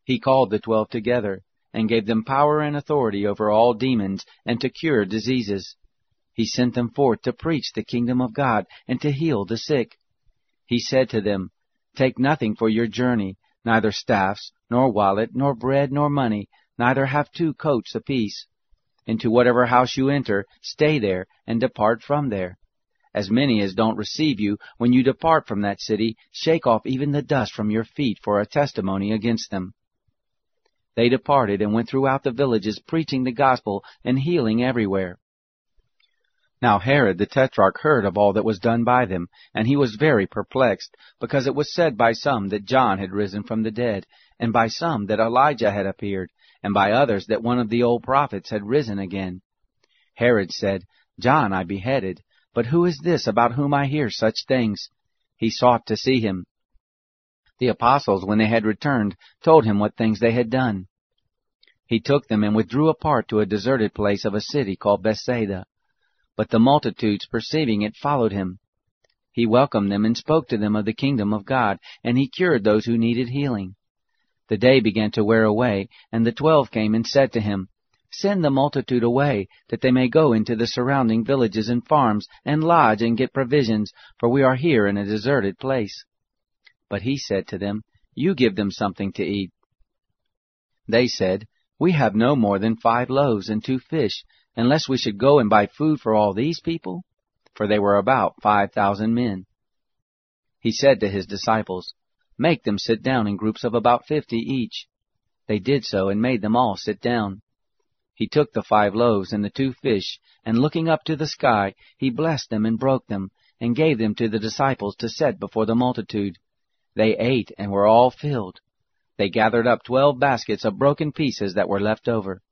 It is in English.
He called the 12 together, and gave them power and authority over all demons, and to cure diseases. He sent them forth to preach the kingdom of God, and to heal the sick. He said to them, Take nothing for your journey, neither staffs, nor wallet, nor bread, nor money, neither have 2 coats apiece. Into whatever house you enter, stay there, and depart from there. As many as don't receive you, when you depart from that city, shake off even the dust from your feet for a testimony against them. They departed and went throughout the villages, preaching the gospel and healing everywhere. Now Herod the Tetrarch heard of all that was done by them, and he was very perplexed, because it was said by some that John had risen from the dead, and by some that Elijah had appeared, and by others that one of the old prophets had risen again. Herod said, John I beheaded, but who is this about whom I hear such things? He sought to see him. The apostles, when they had returned, told him what things they had done. He took them and withdrew apart to a deserted place of a city called Bethsaida. But the multitudes, perceiving it, followed him. He welcomed them and spoke to them of the kingdom of God, and he cured those who needed healing. The day began to wear away, and the 12 came and said to him, Send the multitude away, that they may go into the surrounding villages and farms, and lodge and get provisions, for we are here in a deserted place. But he said to them, You give them something to eat. They said, We have no more than 5 loaves and 2 fish, unless we should go and buy food for all these people? For they were about 5,000 men. He said to his disciples, Make them sit down in groups of about 50 each. They did so, and made them all sit down. He took the 5 loaves and the 2 fish, and looking up to the sky, he blessed them and broke them, and gave them to the disciples to set before the multitude. They ate and were all filled. They gathered up 12 baskets of broken pieces that were left over.